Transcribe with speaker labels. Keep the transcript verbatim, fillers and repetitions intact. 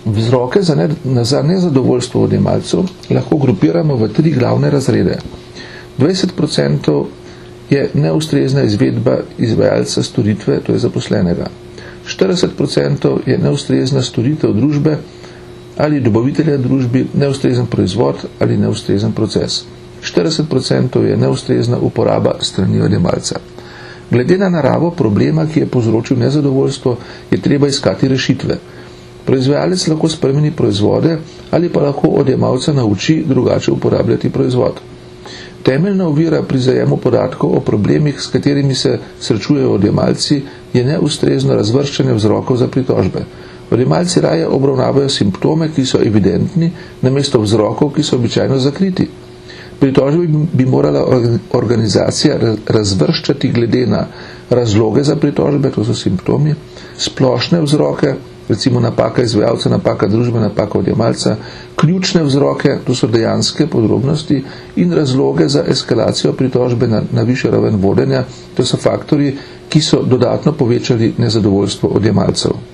Speaker 1: Vzroke za, ne, za nezadovoljstvo odjemalcev lahko grupiramo v tri glavne razrede. dvajset procentov je neustrezna izvedba izvajalca storitve, to je zaposlenega. štirideset procentov je neustrezna storitev družbe ali dobavitelja družbi, neustrezen proizvod ali neustrezen proces. štirideset procentov je neustrezna uporaba strani odjemalca. Glede na naravo problema, ki je povzročil nezadovoljstvo, je treba iskati rešitve. Proizvajalec lahko spremeni proizvode ali pa lahko odjemalca nauči drugače uporabljati proizvod. Temeljna ovira pri zajemu podatkov o problemih, s katerimi se srečujejo odjemalci, je neustrezno razvrščanje vzrokov za pritožbe. Odjemalci raje obravnavajo simptome, ki so evidentni, namesto vzrokov, ki so običajno zakriti. Pritožbe bi morala organizacija razvrščati glede na razloge za pritožbe, to so simptomi, splošne vzroke, recimo napaka izvajalca, napaka družbe, napaka odjemalca, ključne vzroke, to so dejanske podrobnosti, in razloge za eskalacijo pritožbe na, na višjo raven vodenja, to so faktorji, ki so dodatno povečali nezadovoljstvo odjemalcev.